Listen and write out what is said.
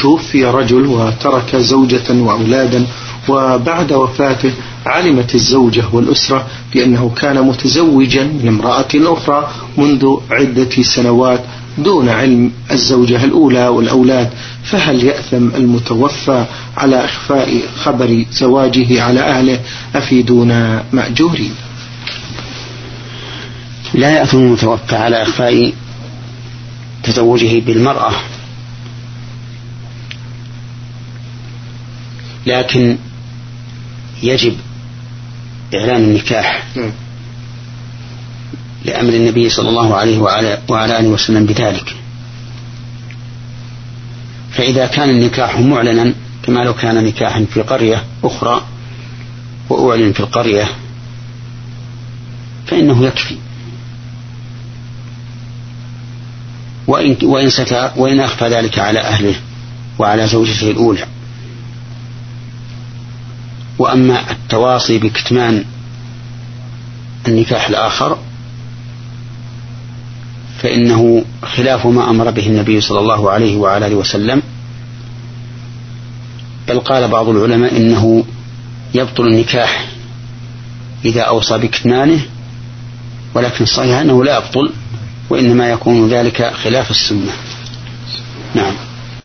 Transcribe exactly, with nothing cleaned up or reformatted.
توفي رجل وترك زوجة وأولادا، وبعد وفاته علمت الزوجة والأسرة بأنه كان متزوجا من امرأة أخرى منذ عدة سنوات دون علم الزوجة الأولى والأولاد، فهل يأثم المتوفى على إخفاء خبر زواجه على أهله؟ أفيدونا مأجورين. لا يأثم المتوفى على إخفاء تزوجه بالمرأة، لكن يجب إعلان النكاح لأمر النبي صلى الله عليه وعلى آله وسلم بذلك. فإذا كان النكاح معلنا كما لو كان نكاحا في قرية أخرى وأعلن في القرية فإنه يكفي، وإن, وإن, وإن أخفى ذلك على أهله وعلى زوجته الأولى. وأما التواصي بكتمان النكاح الآخر فإنه خلاف ما أمر به النبي صلى الله عليه وعلى آله وسلم، بل قال بعض العلماء إنه يبطل النكاح إذا أوصى بكتمانه، ولكن الصحيح أنه لا يبطل، وإنما يكون ذلك خلاف السنة. نعم.